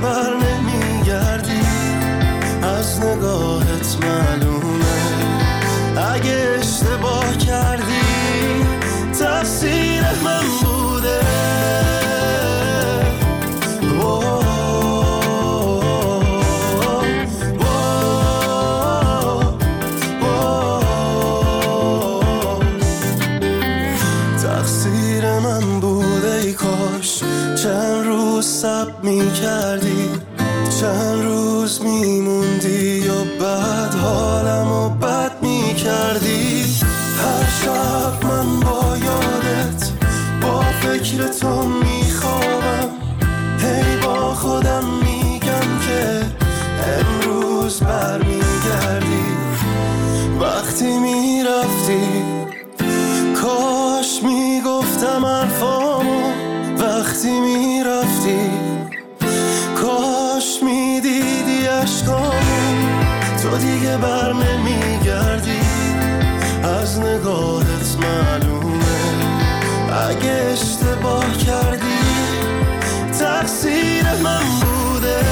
بر نمیگردی، از نگاهت معلومه اگه اشتباه کردی تقصیر من بوده. تقصیر من بوده، ای کاش چند روز صبر می‌کردی، چند روز میموندی یا بعد حالمو بد می‌کردی. هر شب من با یادت با فکر تو میخوابم، هی با خودم میگم که امروز برمیگردی. وقتی میرفتی کاش میگفتم حرفامو، وقتی میرفتی کاش میدیدی عشقامو. تو دیگه بر نمیگردی، از نگاهت معلومه اگه اشتباه کردی تقصیر من بوده.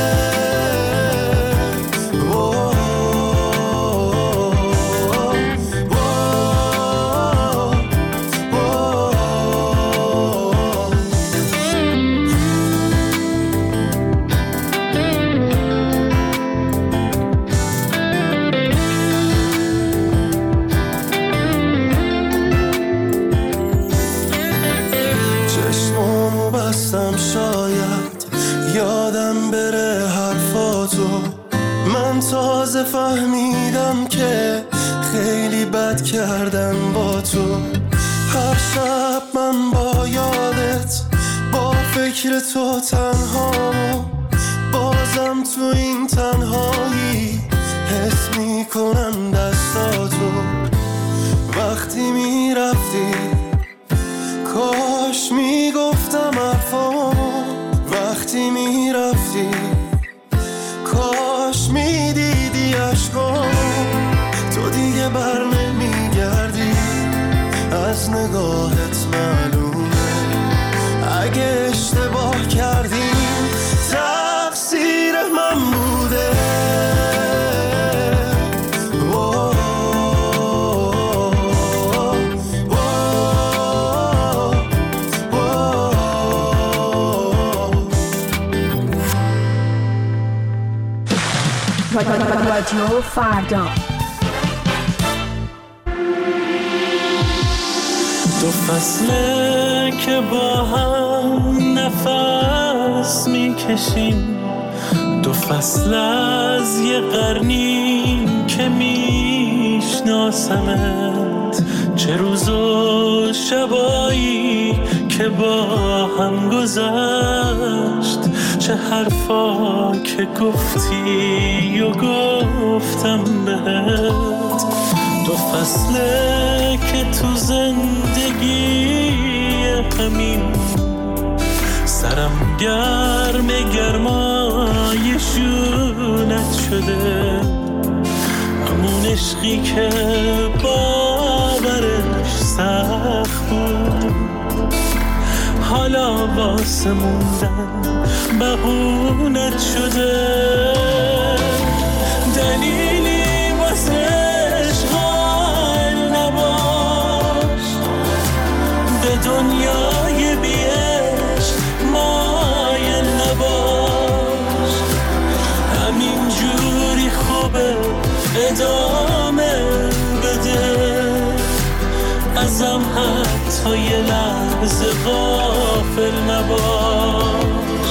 شاید یادم بره حرفاتو، من تازه فهمیدم که خیلی بد کردم با تو. هر شب من با یادت با فکر تو تنهامو، بازم تو این تنهایی حس میکنم دستاتو. وقتی میرفتی کاش میگفتم حرفامو، وقتی میرفتی کاش میدیدی عشقامو. تو دیگه بر نمیگردی، از نگاهت معلومه اگه اشتباه کردی تقصیر من بوده. رادیو فردا. دو فصله که با هم نفس میکشیم، دو فصل از یه قرنی که میشناسمت، چه روز و شبایی که با هم گذشت، چه حرفا که گفتی و گفتم بهت. دو فصله که تو زندگی همین سرم گرم گرمای شونت شده، همون عشقی که باورش سخت بود حالا واسه موندن بهونت شده. دلیلی واسه عشق نباش، به دنیای بی عشق مایل نباش، همین جوری خوبه ادامه بده، ازم حتی یه لحظه غافل نباش.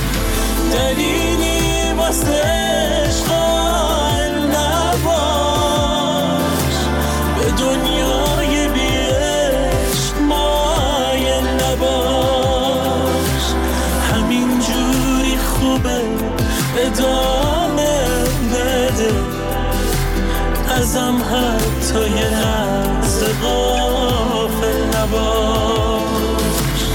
دلیلی واسه عشق نباش، به دنیای بی عشق مایل نباش، همین جوری خوبه ادامه بده، ازم حتی یه لحظه غافل نباش.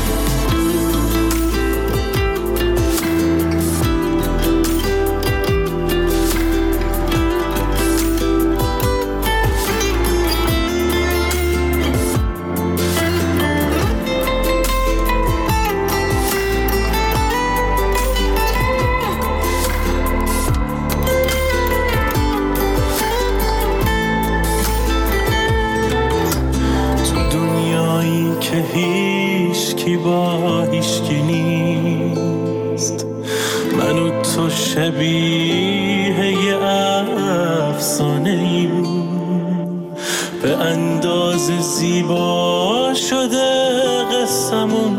هیشکی با هیشکی نیست. من و تو شبیه یه افسانه ایم، به اندازه زیبا شده قصمون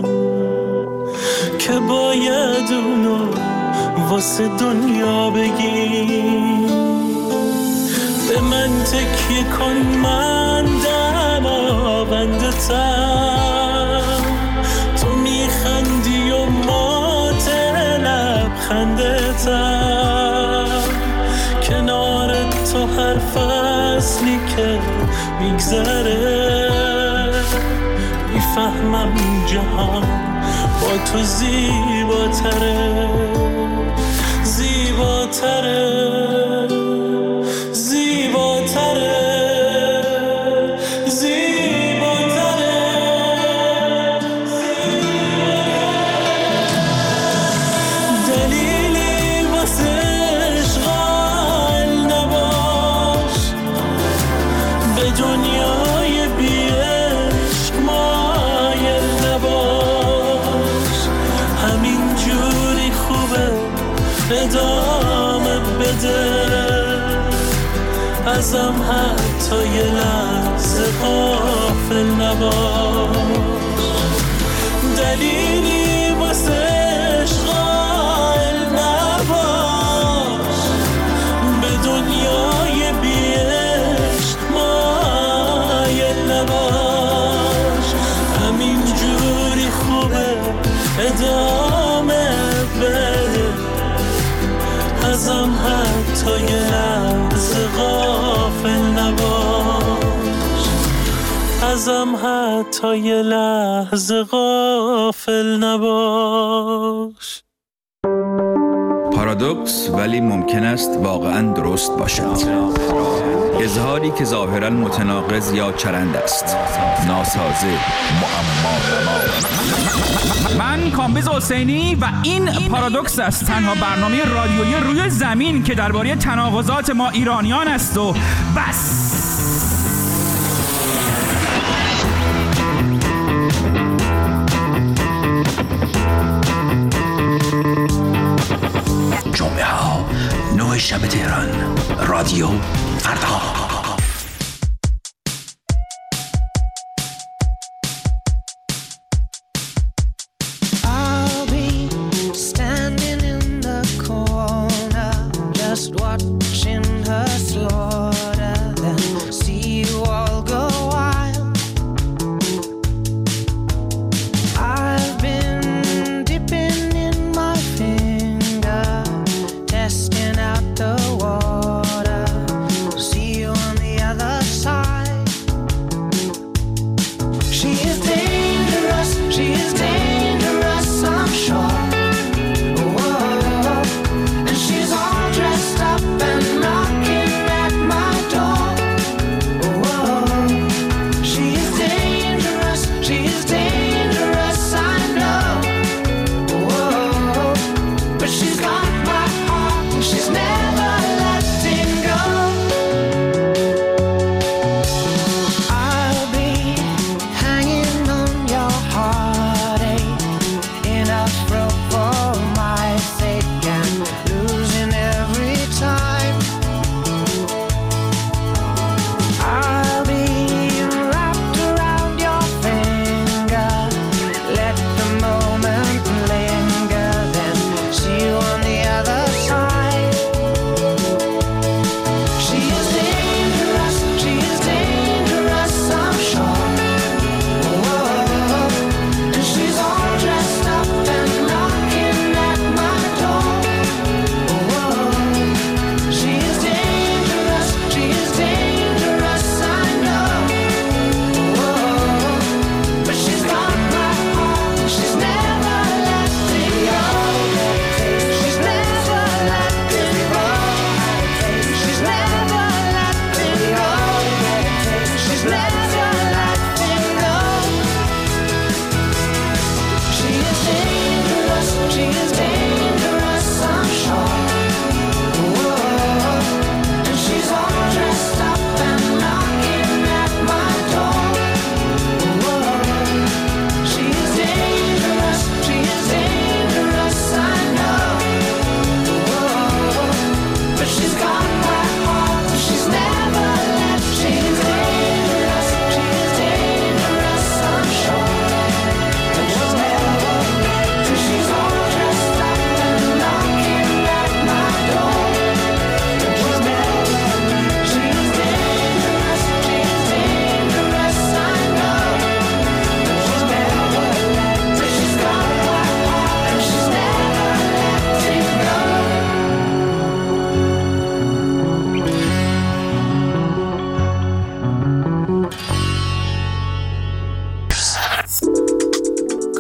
که باید اونو واسه دنیا بگیم. به من تکیه کن، من دماوندتم، تو میخندی و مات لبخندتم، کنار تو هر فصلی که میگذره میفهمم جهان با تو زیباتره، زیباتره، زیباتره، زیباتره. دلیلی واسه عشق قائل نباش، به دنیای بی عشق مایل نباش. همین جوری خوبه ادامه بده، ازم حتی یه لحظه غافل نباش. دلیلی واسه عشق قائل نباش، به دنیای بی عشق مایل نباش. همین جوری خوبه ادامه بده، ازم حتی یه لحظه غافل نباش، ازم حتی یه لحظه غافل نباش. پارادوکس ولی ممکن است واقعاً درست باشد. اظهاری که ظاهراً متناقض یا چرند است، ناسازه، معما. من کامبیز حسینی و این پارادوکس است، تنها برنامه رادیویی روی زمین که درباره تناقضات ما ایرانیان است و بس. جمعه ها 9 شب تهران، رادیو فردا. Testing out the water, see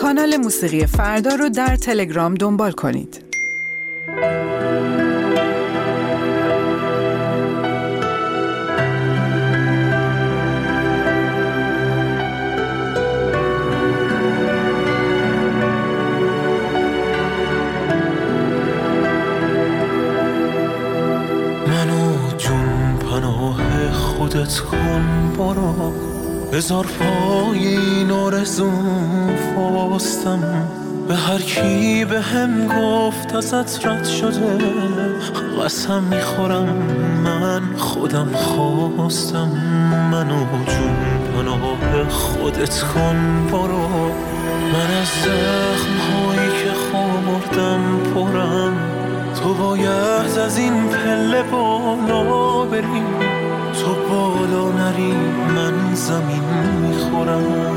کانال موسیقی فردا رو در تلگرام دنبال کنید. خودت کن برو بذار پای این آرزوم فاستم به هر کی به هم گفت ازت رد شده قسم میخورم من خودم خواستم منو جون پناه خودت کن برو من از زخم‌هایی که خوردم پرم تو باید از این پله بالا بری تو بالا نری من زمین میخورم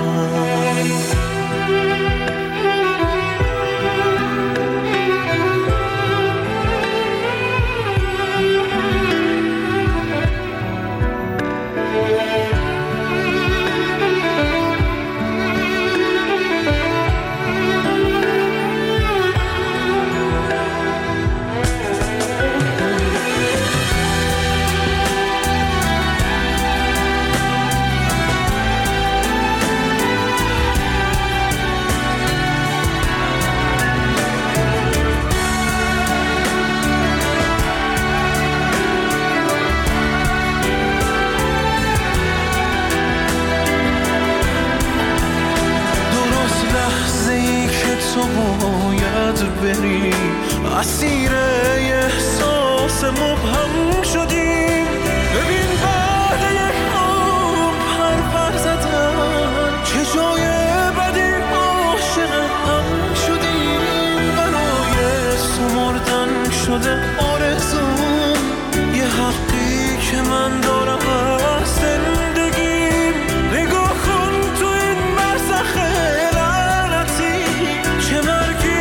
بری اسیر احساس مبهم شدیم ببین بعد یک عمر پر زدن چه جای بدی عاشق هم شدیم برای سمردن شده آرزوم یه حقی که من دارم از زندگیم نگاه کن تو این برزخ لعنتی چه مرگی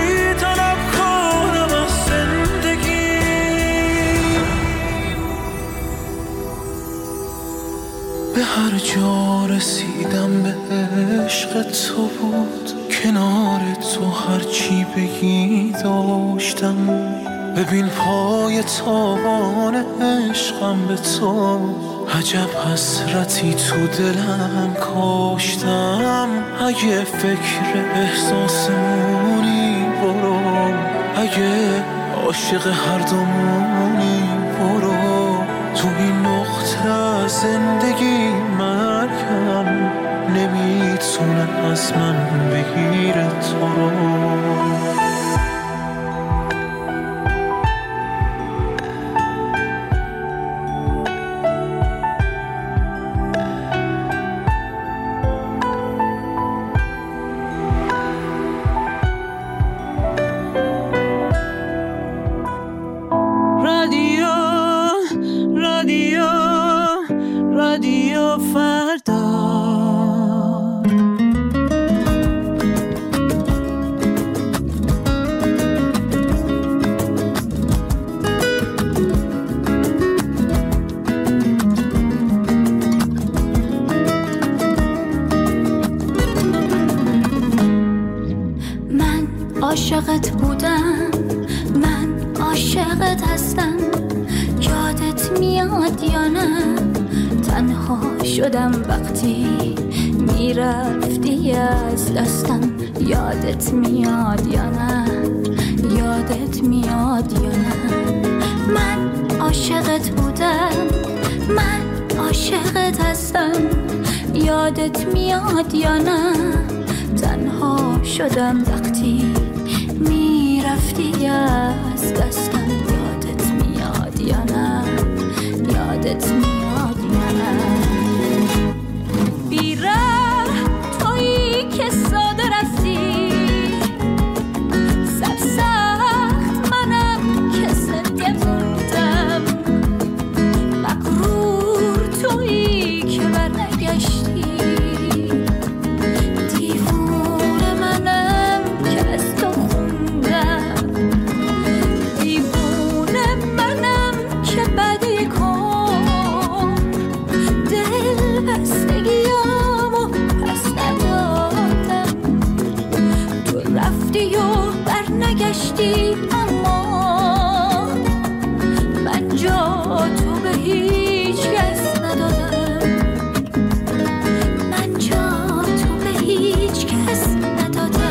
به هر جا رسیدم به عشق تو بود کنار تو هرچی بگی داشتم ببین پای تابان عشقم به تو عجب حسرتی تو دلم کاشتم اگه فکر احساسمونی برو اگه عاشق هر دومونی برو تو این نقطه زندگی مرگم نمیتونه از من بگیره تو رو رادیو فردا من عاشقت بودم من عاشقت هستم یادت میاد یا نه تنها شدم وقتی میرفتی از دستم یادت میاد یا نه یادت میاد یا نه من عاشقت بودم من عاشقت هستم یادت میاد یا نه تنها شدم وقتی میرفتی از دستم یادت میاد یا نه یادت میاد یا نه بیره تویی که ساده رفتی سرسخت منم که زنده موندم مغرور تویی که برنگشتی دیوونه منم که از تو خوندم دیوونه منم که بدی کن برنگشتی اما من جا تو به هیچ کس ندادم، من جا تو به هیچ کس ندادم.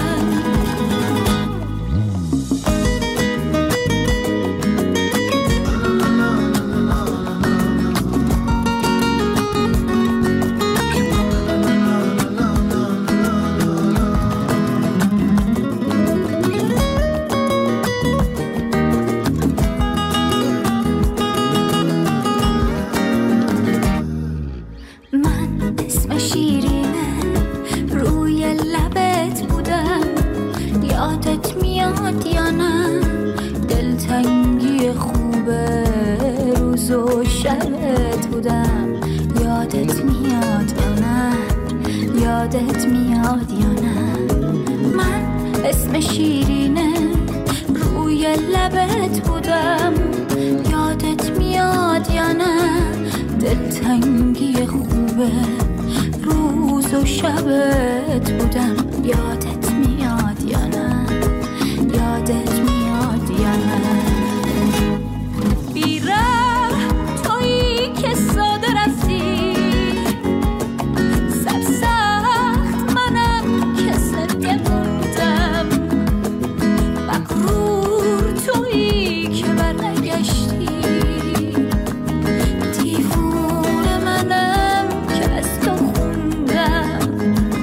یا نه دلتنگی خوبه روز و شبت بودم، یادت میاد یا نه، یادت میاد یا نه. من اسم شیرینه روی لبت بودم، یادت میاد یا نه دلتنگی خوبه روز و شبت بودم، یادت میاد یا نه، یادت میاد یا نه. بیره تویی که ساده رفتی، سرسخت منم که سرگه موندم، مغرور تویی که برنگشتی، دیوونه منم که از تو خوندم،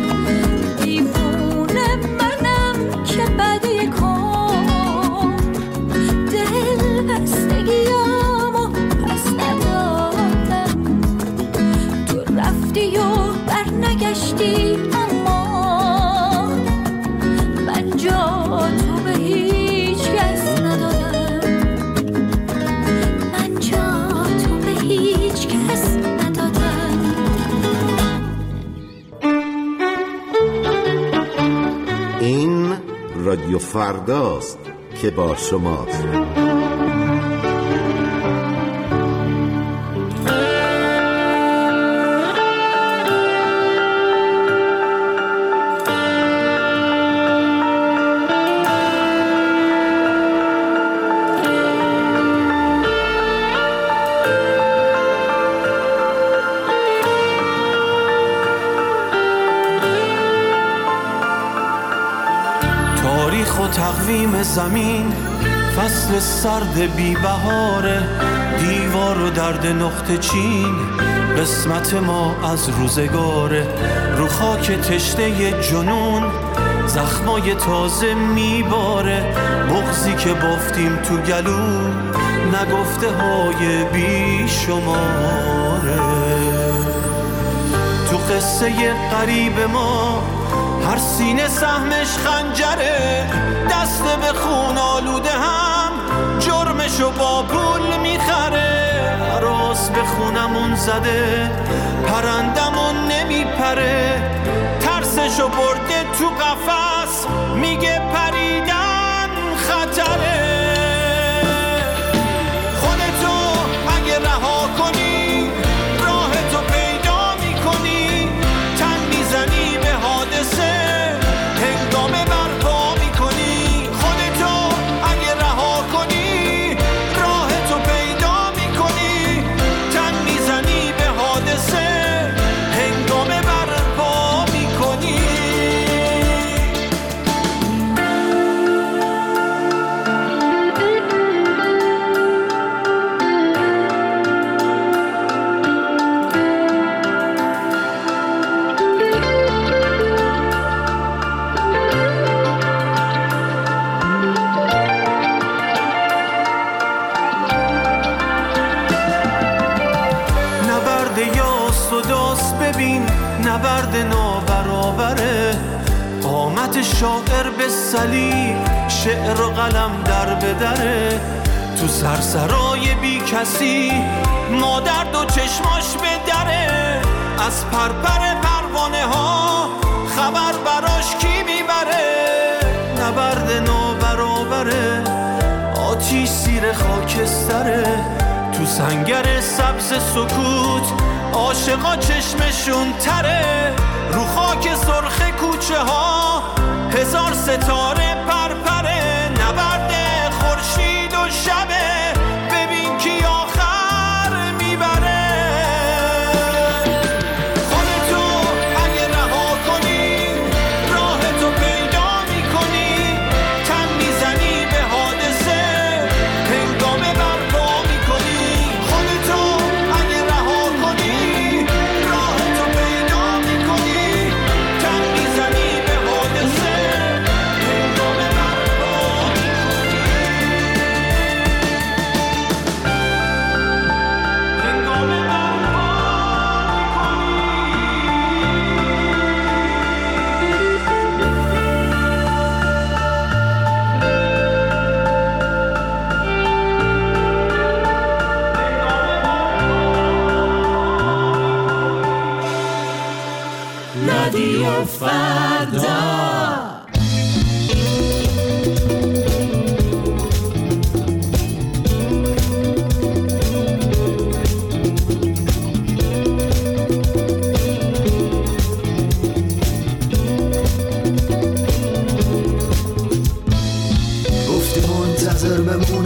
دیوونه منم که بعد برنگشتی اما من جا تو به هیچ کس ندادم، من جا تو به هیچ کس ندادم. این رادیو فرداست که با شماست. تقویم زمین فصل سرد بی بهاره، دیوار و درد نقطه چین قسمت ما از روزگاره، رو خاک تشنه جنون زخمای تازه میباره، بغضی که بافتیم تو گلو نگفته های بی شماره. تو قصه قریب ما هر سینه سهمش خنجره، دست به خون آلوده هم جرمشو با پول میخره، راست به خونمون زده پرندمون نمیپره، ترسشو برده تو قفس میگه پریدن خطره. خودتو اگه رها کنی راه تو پیدا میکنی، تن میزنی به حادثه هنگامه برپا میکنی، خودتو اگه رها کنی راه تو پیدا میکنی، تن میزنی به حادثه هنگامه برپا میکنی. نبرد نابرابره، قامت شاعر به صلیب، شعر و قلم در به دره، تو سرسرای بی کسی مادر دو چشماش به دره، از پرپر پروانه ها خبر براش کی میبره. نبرد نابرابره، آتیش زیر خاکستره، تو سنگر سبز سکوت عاشقا چشمشون تره، رو خاک سرخ کوچه ها هزار ستاره پرپره. نبرد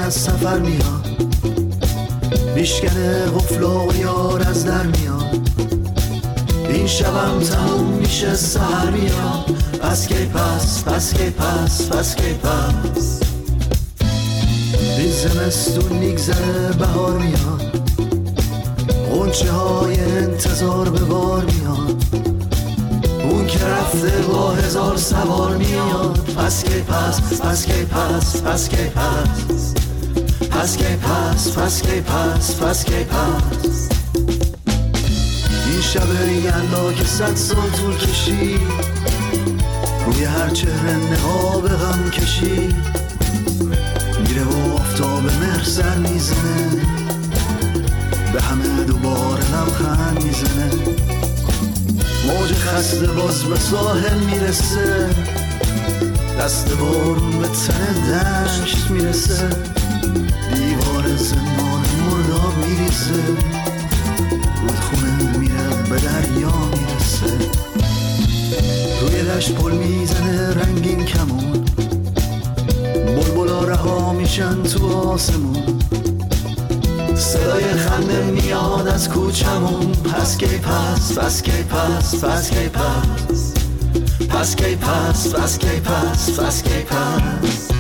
از سفر میاد، میشکنه قفل و یار از در میاد. این شبم تموم میشه سحر میاد. پس کی پس، پس کی پس، پس کی پس. این زمستون میگذره بهار میاد، غنچه های انتظار به بار میاد. اون که رفته با 1000 سوار میاد. پس کی پس، پس کی پس، پس کی پس. پس کی پس، پس کی پس، پس کی پس. این شب یلا که 100 سال طول کشید، روی هر چهره نقاب غم کشید. میره و آفتاب مهر سر میزنه، به همه دوباره لبخند میزنه. موج خسته باز به ساحل میرسه، دست بارون به تن دشت میرسه. دیوار زندان مرداب میریزه، رودخونه میره به دریا میرسه. روی دشت پل میزنه رنگین کمون، بلبلا رها میشن تو آسمون. صدای خنده میاد از کوچمون. پس کی پس، پس کی پس، پس کی پس. پس کی پس، پس کی پس، پس کی پس.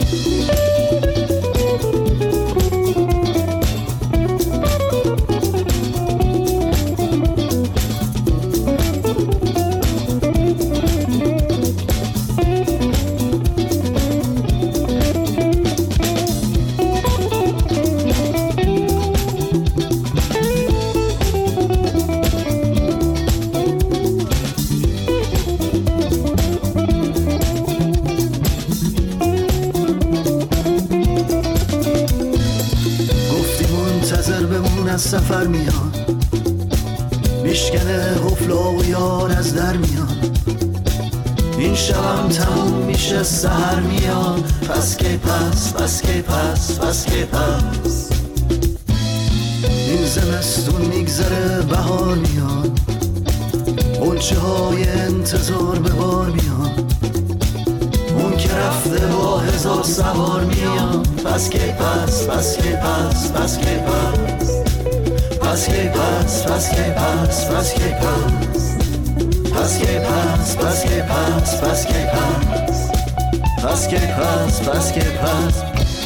سفر میاد، میشکنه قفل و یار از در میاد. این شبم تموم میشه سحر میاد. پس کی پس، پس کی پس، پس کی پس. این زمستون میگذره بهار میاد، غنچه های انتظار به بار میاد. اون که رفته با 1000 سوار میاد. پس کی پس، پس کی پس، پس کی پس. پس کی پس، پس کی پس، پس کی پس. پس کی پس، پس کی پس، پس کی پس. پس کی پس، پس کی پس.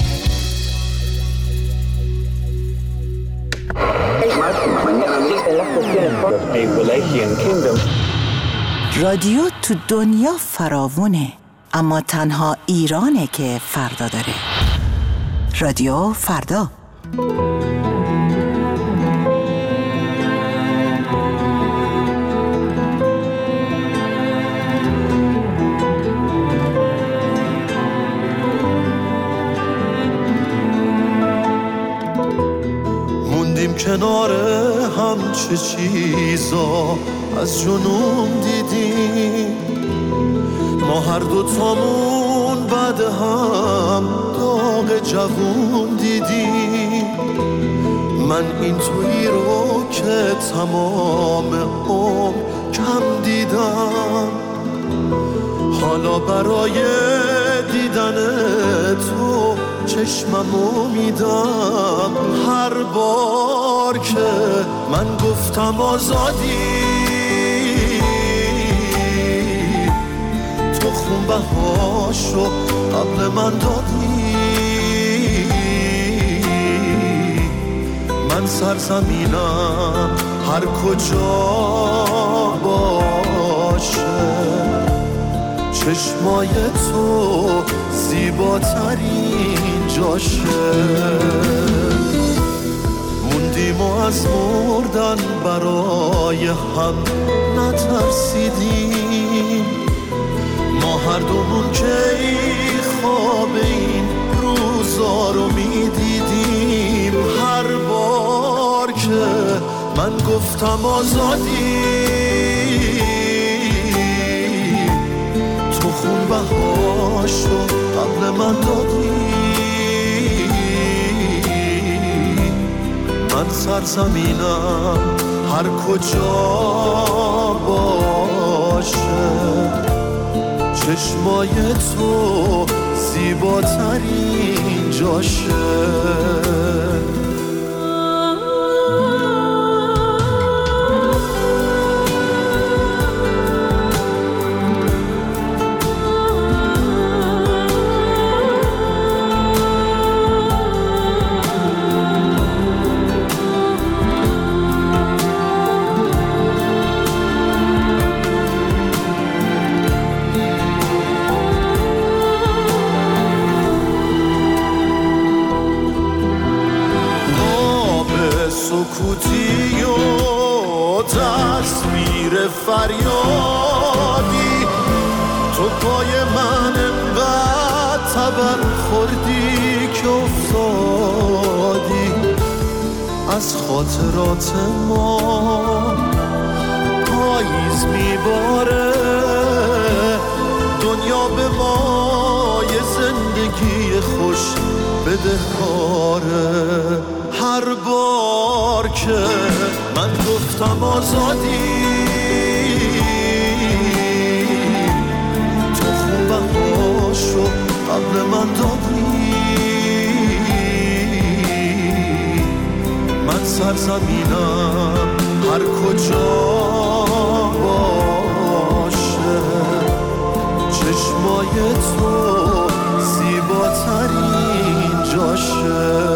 رادیو تو دنیا فراوونه، اما تنها ایرانه که فردا داره. رادیو فردا. کنار هم چه چیزا از جنون دیدیم، ما هر دوتامون بعد هم داغ جوون دیدیم. من این تویی رو که تمام عمر کم دیدم، حالا برای دیدن تو چشممو میدم. هر بار که من گفتم آزادی، تو خون بهاشو قبل من دادی. من سرزمینم هر کجا باشه، چشمای تو زیباترین جاشه. موندیم و از مردن برای هم نترسیدیم، ما هر دومون که خواب این روزا رو میدیدیم. هر بار که من گفتم آزادی، تو خون بهاشو قبل من دادی. من سرزمینم هر کجا باشه، چشمای تو زیباترین جاشه. سکوتی و تصویر فریادی، تو پای من انقدر تبر خوردی که افتادی. از خاطرات ما پاییز میباره، دنیا به ما یه زندگی خوش بدهکاره. هر بار که من گفتم آزادی، تو خوبم باشو قبل من دادی. من سرزمینم هر کجا باشه، چشمای تو زیباترین جاشه.